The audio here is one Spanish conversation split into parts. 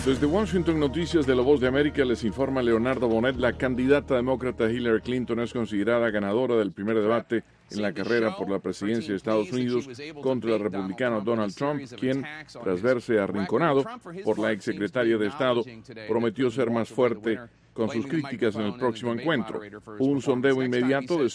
Desde Washington, Noticias de La Voz de América, les informa Leonardo Bonet. La candidata demócrata Hillary Clinton es considerada ganadora del primer debate en la carrera por la presidencia de Estados Unidos contra el republicano Donald Trump, quien, tras verse arrinconado por la exsecretaria de Estado, prometió ser más fuerte con sus críticas en el próximo encuentro. Un sondeo inmediato de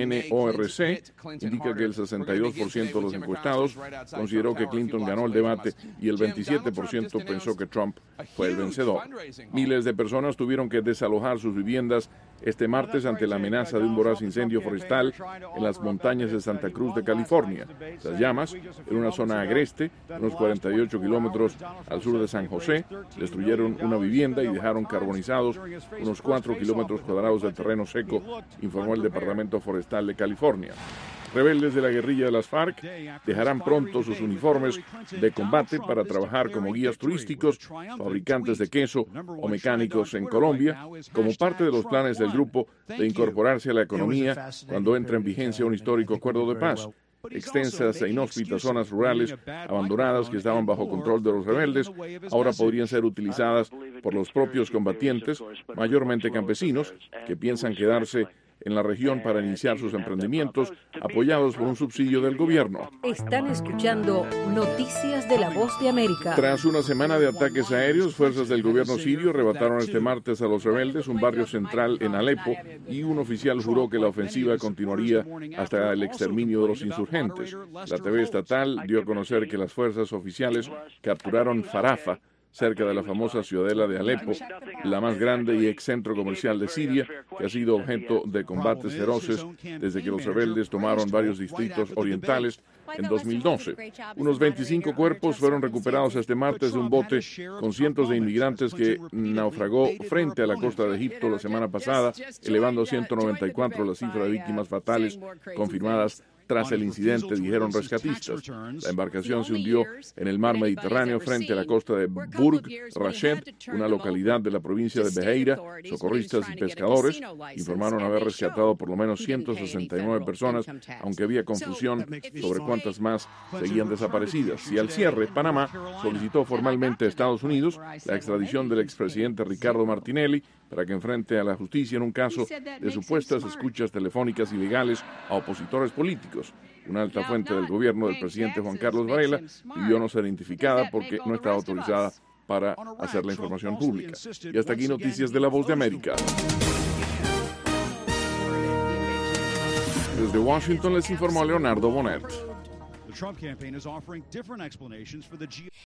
CNN-ORC indica que el 62% de los encuestados consideró que Clinton ganó el debate y el 27% pensó que Trump fue el vencedor. Miles de personas tuvieron que desalojar sus viviendas este martes ante la amenaza de un voraz incendio forestal en las montañas de Santa Cruz de California. Las llamas, en una zona agreste, unos 48 kilómetros al sur de San José, destruyeron una vivienda y dejaron carbonizados unos 4 kilómetros cuadrados de terreno seco, informó el Departamento Forestal de California. Rebeldes de la guerrilla de las FARC dejarán pronto sus uniformes de combate para trabajar como guías turísticos, fabricantes de queso o mecánicos en Colombia, como parte de los planes del grupo de incorporarse a la economía cuando entre en vigencia un histórico acuerdo de paz. Extensas e inhóspitas zonas rurales abandonadas que estaban bajo control de los rebeldes ahora podrían ser utilizadas por los propios combatientes, mayormente campesinos, que piensan quedarse en la región para iniciar sus emprendimientos apoyados por un subsidio del gobierno. Están escuchando Noticias de La Voz de América. Tras una semana de ataques aéreos, fuerzas del gobierno sirio arrebataron este martes a los rebeldes un barrio central en Alepo y un oficial juró que la ofensiva continuaría hasta el exterminio de los insurgentes. La TV estatal dio a conocer que las fuerzas oficiales capturaron Farafa, cerca de la famosa ciudadela de Alepo, la más grande y ex centro comercial de Siria, que ha sido objeto de combates feroces desde que los rebeldes tomaron varios distritos orientales en 2012. Unos 25 cuerpos fueron recuperados este martes de un bote con cientos de inmigrantes que naufragó frente a la costa de Egipto la semana pasada, elevando a 194 la cifra de víctimas fatales confirmadas tras el incidente, dijeron rescatistas. La embarcación se hundió en el mar Mediterráneo frente a la costa de Burg Rashed, una localidad de la provincia de Beheira. Socorristas y pescadores informaron haber rescatado por lo menos 169 personas, aunque había confusión sobre cuántas más seguían desaparecidas. Y al cierre, Panamá solicitó formalmente a Estados Unidos la extradición del expresidente Ricardo Martinelli para que enfrente a la justicia en un caso de supuestas escuchas telefónicas ilegales a opositores políticos. Una alta fuente del gobierno del presidente Juan Carlos Varela pidió no ser identificada porque no está autorizada para hacer la información pública. Y hasta aquí Noticias de La Voz de América. Desde Washington les informó Leonardo Bonet.